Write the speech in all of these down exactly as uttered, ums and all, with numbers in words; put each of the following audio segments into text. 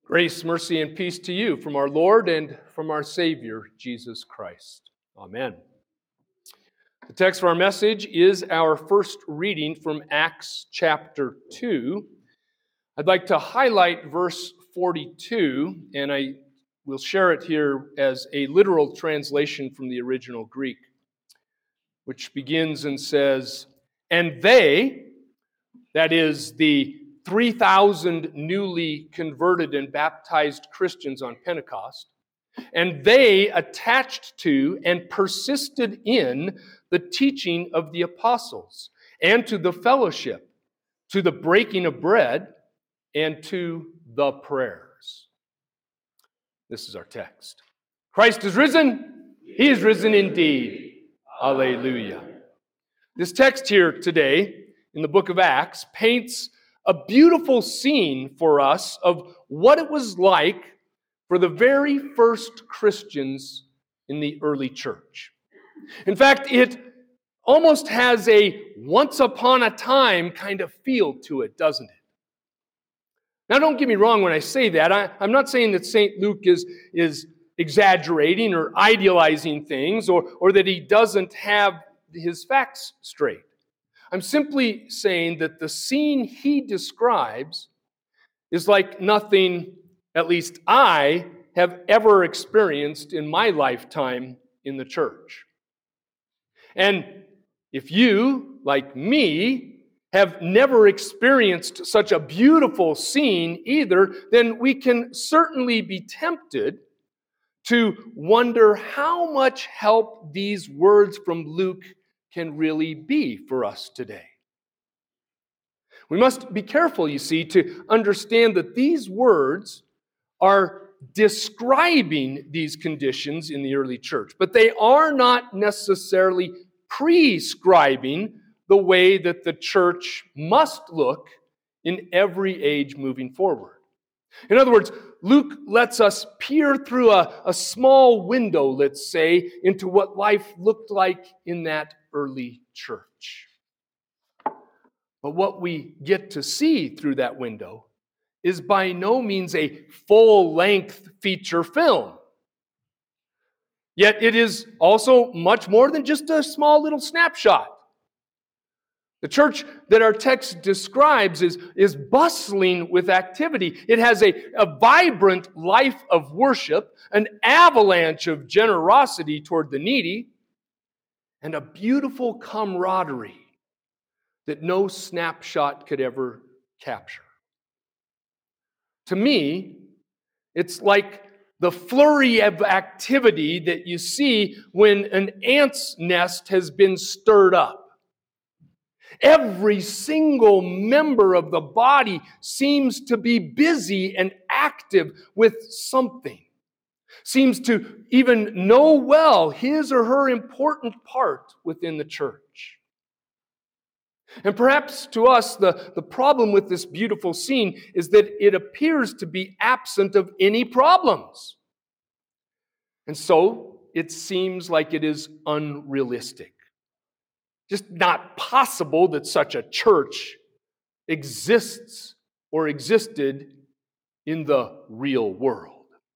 Grace, mercy, and peace to you from our Lord and from our Savior, Jesus Christ. Amen. The text for our message is our first reading from Acts chapter two. I'd like to highlight verse forty-two, and I will share it here as a literal translation from the original Greek, which begins and says, "And they," that is the three thousand newly converted and baptized Christians on Pentecost, and they attached to and persisted in the teaching of the apostles, and to the fellowship, to the breaking of bread, and to the prayers. This is our text. Christ is risen. He is risen indeed. Alleluia. This text here today in the book of Acts paints a beautiful scene for us of what it was like for the very first Christians in the early church. In fact, it almost has a once upon a time kind of feel to it, doesn't it? Now, don't get me wrong when I say that. I, I'm not saying that Saint Luke is, is exaggerating or idealizing things, or, or that he doesn't have his facts straight. I'm simply saying that the scene he describes is like nothing, at least I, have ever experienced in my lifetime in the church. And if you, like me, have never experienced such a beautiful scene either, then we can certainly be tempted to wonder how much help these words from Luke can really be for us today. We must be careful, you see, to understand that these words are describing these conditions in the early church, but they are not necessarily prescribing the way that the church must look in every age moving forward. In other words, Luke lets us peer through a, a small window, let's say, into what life looked like in that early church. But what we get to see through that window is by no means a full-length feature film. Yet it is also much more than just a small little snapshot. The church that our text describes is, is bustling with activity. It has a, a vibrant life of worship, an avalanche of generosity toward the needy, and a beautiful camaraderie that no snapshot could ever capture. To me, it's like the flurry of activity that you see when an ant's nest has been stirred up. Every single member of the body seems to be busy and active with something. Seems to even know well his or her important part within the church. And perhaps to us, the, the problem with this beautiful scene is that it appears to be absent of any problems. And so it seems like it is unrealistic. Just not possible that such a church exists or existed in the real world.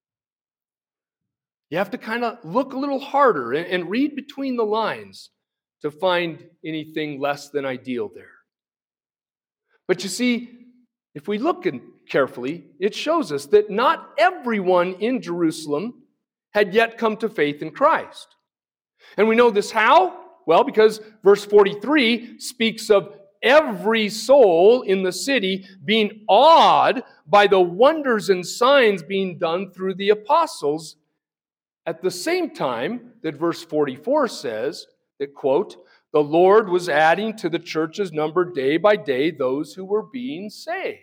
You have to kind of look a little harder and, and read between the lines to find anything less than ideal there. But you see, if we look carefully, it shows us that not everyone in Jerusalem had yet come to faith in Christ. And we know this how? Well, because verse forty-three speaks of every soul in the city being awed by the wonders and signs being done through the apostles, at the same time that verse forty-four says that, quote, the Lord was adding to the church's number day by day those who were being saved.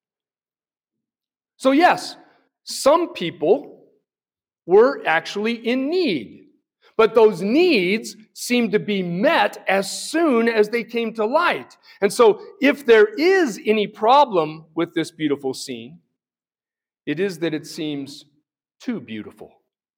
So yes, some people were actually in need. But those needs seem to be met as soon as they came to light. And so if there is any problem with this beautiful scene, it is that it seems too beautiful.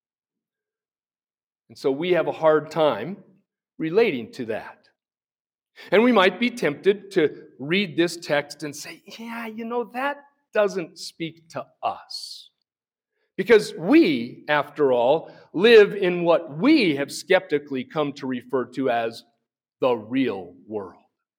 And so we have a hard time relating to that. And we might be tempted to read this text and say, yeah, you know, that doesn't speak to us. Because we, after all, live in what we have skeptically come to refer to as the real world.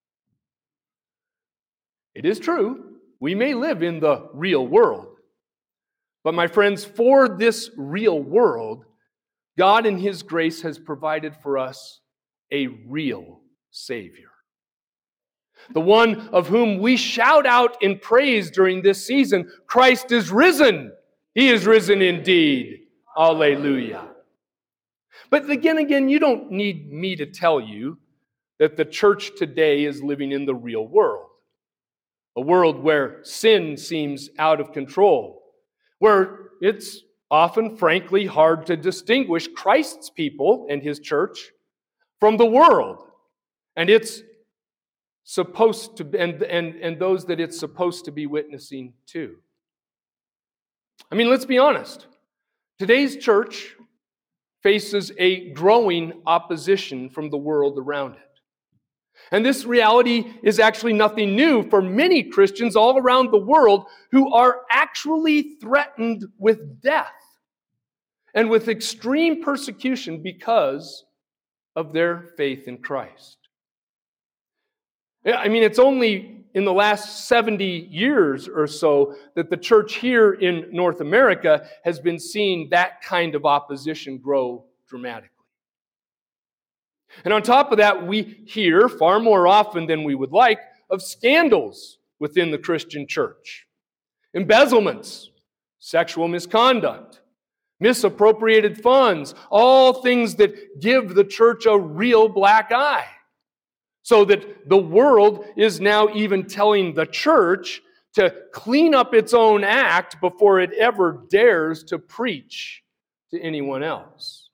It is true, we may live in the real world. But my friends, for this real world, God in His grace has provided for us a real Savior. The one of whom we shout out in praise during this season, Christ is risen. He is risen indeed. Alleluia. But again, again, you don't need me to tell you that the church today is living in the real world. A world where sin seems out of control, where it's often, frankly, hard to distinguish Christ's people and His church from the world and it's supposed to be, and, and, and those that it's supposed to be witnessing to. I mean, let's be honest. Today's church faces a growing opposition from the world around it. And this reality is actually nothing new for many Christians all around the world who are actually threatened with death and with extreme persecution because of their faith in Christ. I mean, it's only in the last seventy years or so that the church here in North America has been seeing that kind of opposition grow dramatically. And on top of that, we hear far more often than we would like of scandals within the Christian church. Embezzlements, sexual misconduct, misappropriated funds, all things that give the church a real black eye. So that the world is now even telling the church to clean up its own act before it ever dares to preach to anyone else.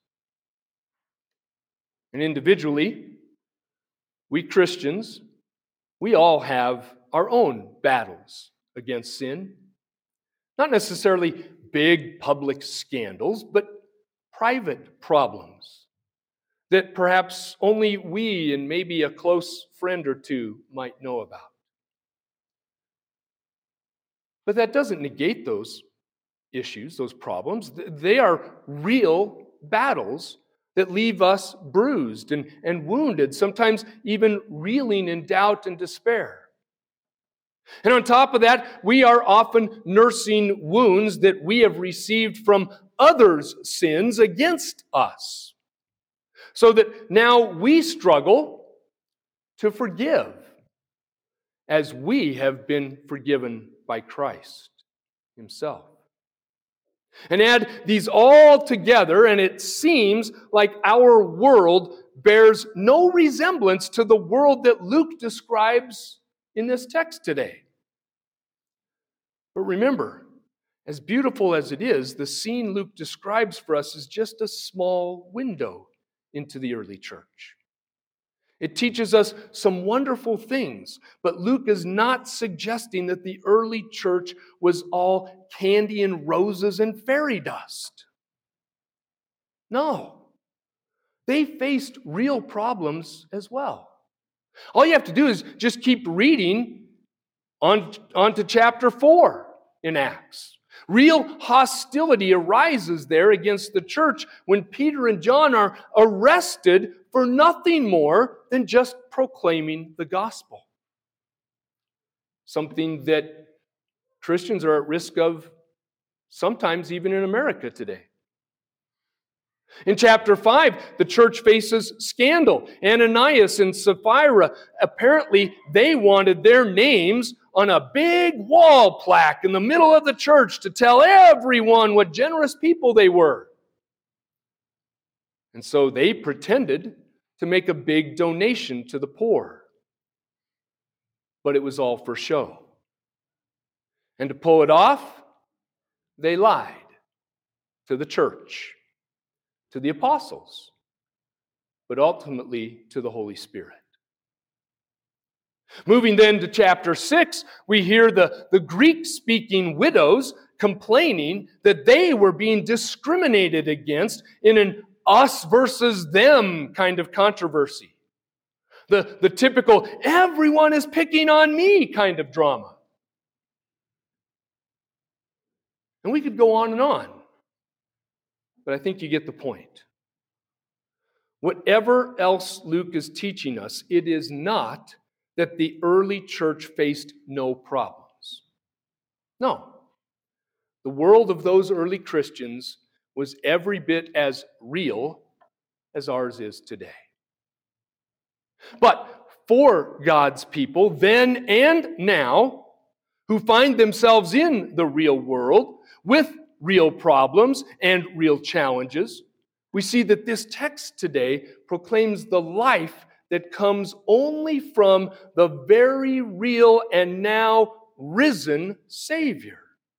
And individually, we Christians, we all have our own battles against sin. Not necessarily big public scandals, but private problems that perhaps only we and maybe a close friend or two might know about. But that doesn't negate those issues, those problems. They are real battles that leave us bruised and, and wounded, sometimes even reeling in doubt and despair. And on top of that, we are often nursing wounds that we have received from others' sins against us. So that now we struggle to forgive as we have been forgiven by Christ Himself. And add these all together, and it seems like our world bears no resemblance to the world that Luke describes in this text today. But remember, as beautiful as it is, the scene Luke describes for us is just a small window into the early church. It teaches us some wonderful things, but Luke is not suggesting that the early church was all candy and roses and fairy dust. No, they faced real problems as well. All you have to do is just keep reading on, on to chapter four in Acts. Real hostility arises there against the church when Peter and John are arrested for nothing more than just proclaiming the gospel. Something that Christians are at risk of sometimes even in America today. In chapter five, the church faces scandal. Ananias and Sapphira, apparently they wanted their names on a big wall plaque in the middle of the church to tell everyone what generous people they were. And so they pretended to make a big donation to the poor. But it was all for show. And to pull it off, they lied to the church, to the apostles, but ultimately to the Holy Spirit. Moving then to chapter six, we hear the, the Greek-speaking widows complaining that they were being discriminated against in an us versus them kind of controversy. The, the typical, everyone is picking on me kind of drama. And we could go on and on, but I think you get the point. Whatever else Luke is teaching us, it is not that the early church faced no problems. No. The world of those early Christians was every bit as real as ours is today. But for God's people, then and now, who find themselves in the real world with real problems and real challenges, we see that this text today proclaims the life that comes only from the very real and now risen Savior.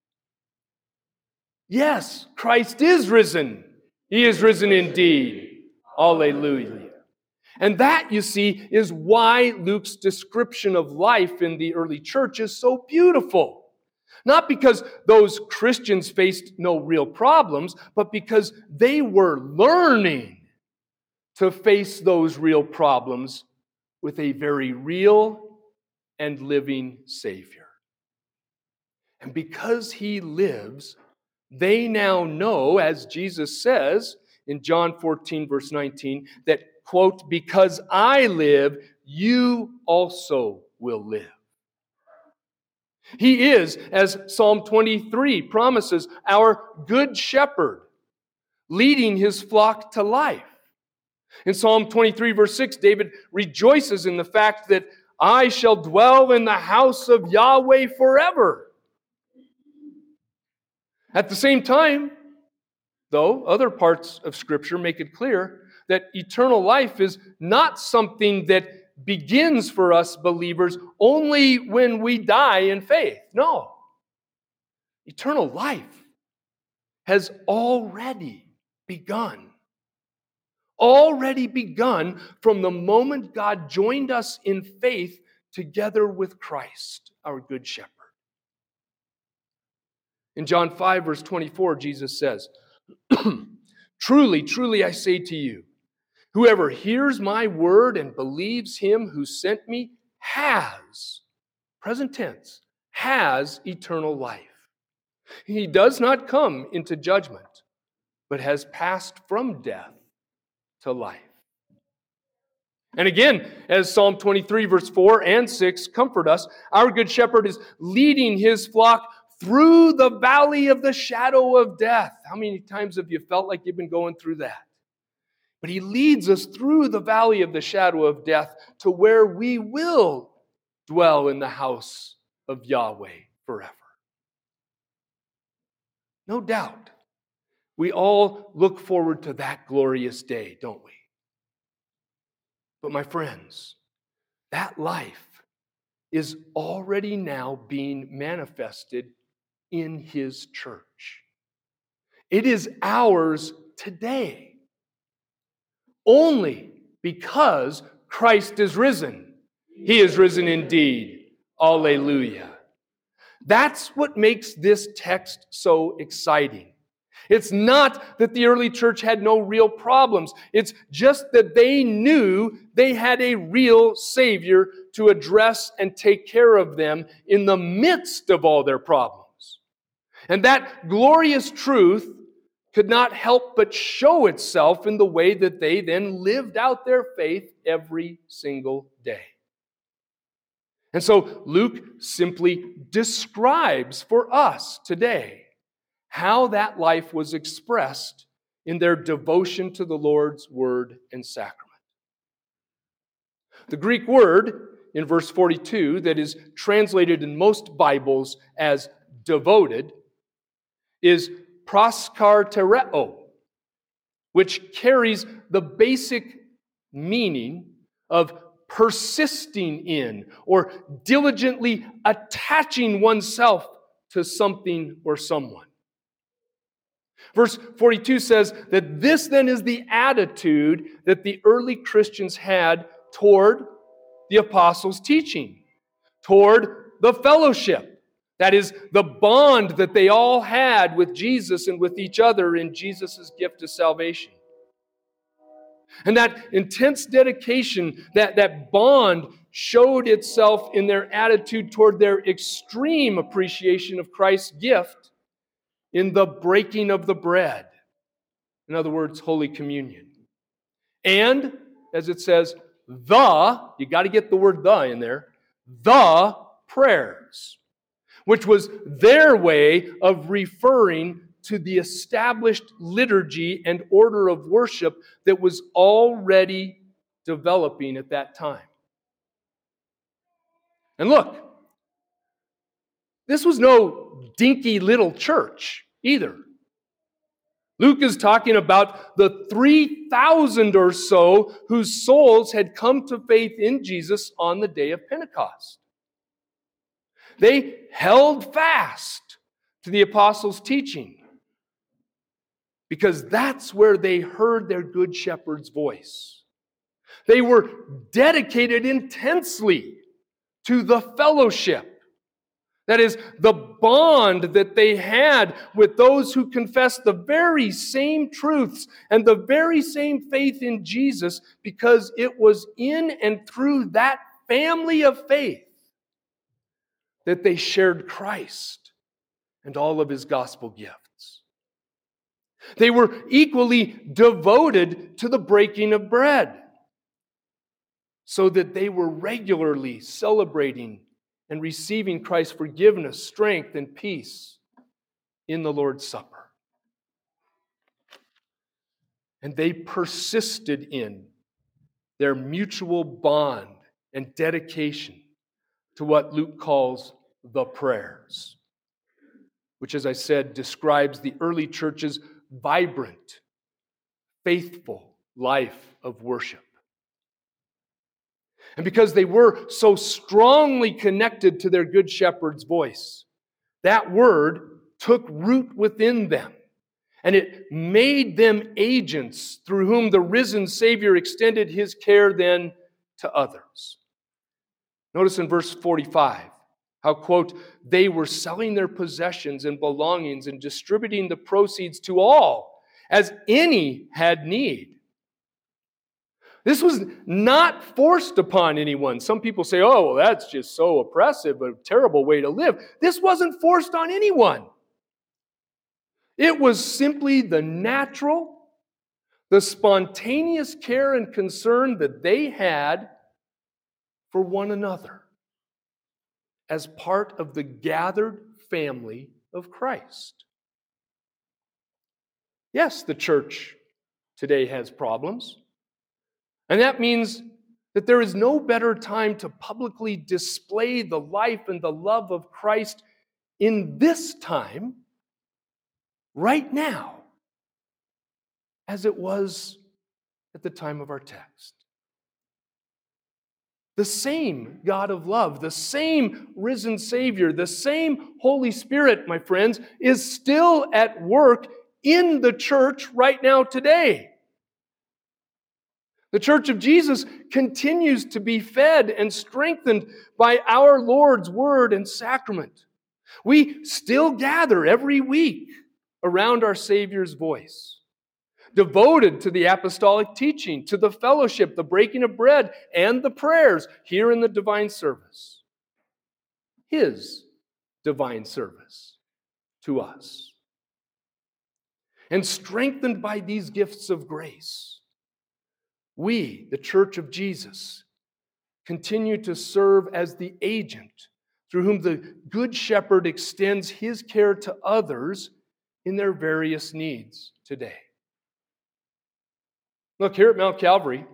Yes, Christ is risen. He is risen indeed. Alleluia. And that, you see, is why Luke's description of life in the early church is so beautiful. Not because those Christians faced no real problems, but because they were learning to face those real problems with a very real and living Savior. And because He lives, they now know, as Jesus says in John fourteen, verse nineteen, that, quote, because I live, you also will live. He is, as Psalm twenty-three promises, our good shepherd, leading his flock to life. In Psalm twenty-three, verse six, David rejoices in the fact that I shall dwell in the house of Yahweh forever. At the same time, though, other parts of Scripture make it clear that eternal life is not something that begins for us believers only when we die in faith. No. Eternal life has already begun. Already begun from the moment God joined us in faith together with Christ, our good shepherd. In John five, verse twenty-four, Jesus says, truly, truly I say to you, whoever hears my word and believes him who sent me has, present tense, has eternal life. He does not come into judgment, but has passed from death to life. And again, as Psalm twenty-three, verse four and six comfort us, our good shepherd is leading his flock through the valley of the shadow of death. How many times have you felt like you've been going through that? But He leads us through the valley of the shadow of death to where we will dwell in the house of Yahweh forever. No doubt, we all look forward to that glorious day, don't we? But my friends, that life is already now being manifested in His church. It is ours today. Only because Christ is risen. He is risen indeed. Alleluia. That's what makes this text so exciting. It's not that the early church had no real problems. It's just that they knew they had a real Savior to address and take care of them in the midst of all their problems. And that glorious truth could not help but show itself in the way that they then lived out their faith every single day. And so Luke simply describes for us today how that life was expressed in their devotion to the Lord's word and sacrament. The Greek word in verse forty-two that is translated in most Bibles as devoted is proskartereo, which carries the basic meaning of persisting in or diligently attaching oneself to something or someone. Verse forty-two says that this then is the attitude that the early Christians had toward the apostles' teaching, toward the fellowship. That is the bond that they all had with Jesus and with each other in Jesus' gift of salvation. And that intense dedication, that, that bond showed itself in their attitude toward their extreme appreciation of Christ's gift in the breaking of the bread. In other words, Holy Communion. And, as it says, the, you got to get the word the in there, the prayers, which was their way of referring to the established liturgy and order of worship that was already developing at that time. And look, this was no dinky little church either. Luke is talking about the three thousand or so whose souls had come to faith in Jesus on the day of Pentecost. They held fast to the apostles' teaching because that's where they heard their good shepherd's voice. They were dedicated intensely to the fellowship. That is, the bond that they had with those who confessed the very same truths and the very same faith in Jesus, because it was in and through that family of faith that they shared Christ and all of His gospel gifts. They were equally devoted to the breaking of bread, so that they were regularly celebrating and receiving Christ's forgiveness, strength, and peace in the Lord's Supper. And they persisted in their mutual bond and dedication to what Luke calls the prayers, which, as I said, describes the early church's vibrant, faithful life of worship. And because they were so strongly connected to their good shepherd's voice, that word took root within them, and it made them agents through whom the risen Savior extended His care then to others. Notice in verse forty-five how, quote, they were selling their possessions and belongings and distributing the proceeds to all as any had need. This was not forced upon anyone. Some people say, oh, well, that's just so oppressive, a terrible way to live. This wasn't forced on anyone. It was simply the natural, the spontaneous care and concern that they had for one another as part of the gathered family of Christ. Yes, the church today has problems. And that means that there is no better time to publicly display the life and the love of Christ in this time, right now, as it was at the time of our text. The same God of love, the same risen Savior, the same Holy Spirit, my friends, is still at work in the church right now today. The Church of Jesus continues to be fed and strengthened by our Lord's Word and sacrament. We still gather every week around our Savior's voice, devoted to the apostolic teaching, to the fellowship, the breaking of bread, and the prayers here in the divine service. His divine service to us. And strengthened by these gifts of grace, we, the Church of Jesus, continue to serve as the agent through whom the Good Shepherd extends His care to others in their various needs today. Look, here at Mount Calvary,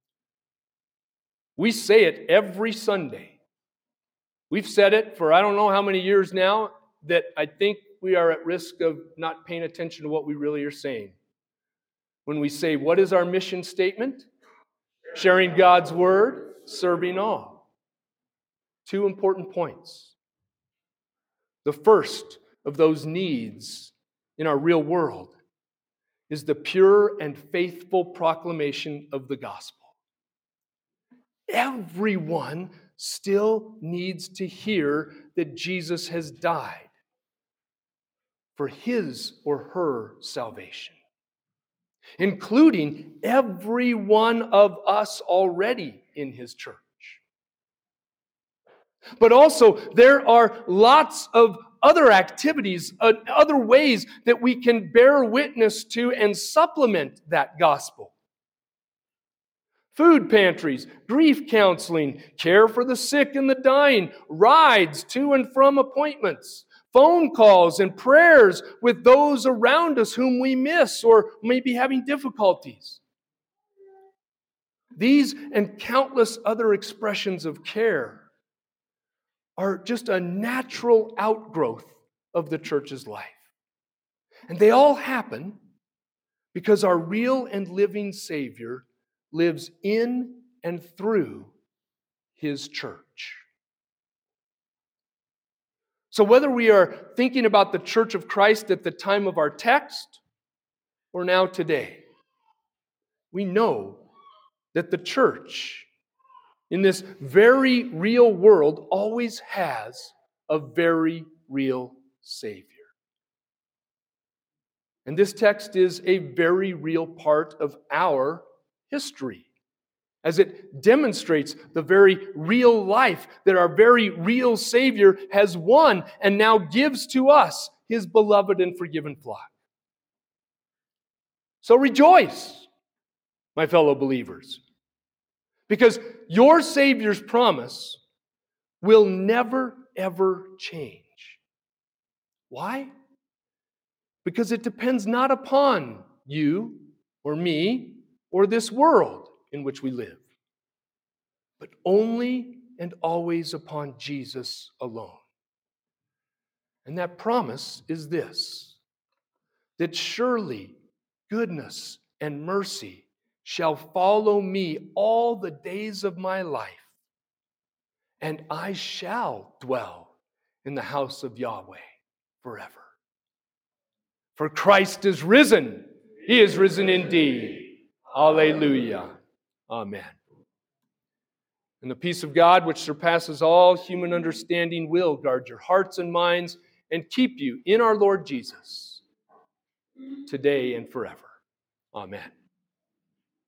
we say it every Sunday. We've said it for I don't know how many years now, that I think we are at risk of not paying attention to what we really are saying. When we say, what is our mission statement? Sharing God's Word, serving all. Two important points. The first of those needs in our real world is the pure and faithful proclamation of the gospel. Everyone still needs to hear that Jesus has died for his or her salvation, including every one of us already in His church. But also, there are lots of other activities, uh, other ways that we can bear witness to and supplement that gospel. Food pantries, grief counseling, care for the sick and the dying, rides to and from appointments, phone calls and prayers with those around us whom we miss or may be having difficulties. These and countless other expressions of care are just a natural outgrowth of the church's life. And they all happen because our real and living Savior lives in and through His church. So whether we are thinking about the Church of Christ at the time of our text or now today, we know that the church in this very real world always has a very real Savior. And this text is a very real part of our history, as it demonstrates the very real life that our very real Savior has won and now gives to us, His beloved and forgiven flock. So rejoice, my fellow believers, because your Savior's promise will never, ever change. Why? Because it depends not upon you or me or this world in which we live, but only and always upon Jesus alone. And that promise is this, that surely goodness and mercy shall follow me all the days of my life, and I shall dwell in the house of Yahweh forever. For Christ is risen. He is risen indeed. Alleluia. Amen. And the peace of God, which surpasses all human understanding, will guard your hearts and minds and keep you in our Lord Jesus today and forever. Amen.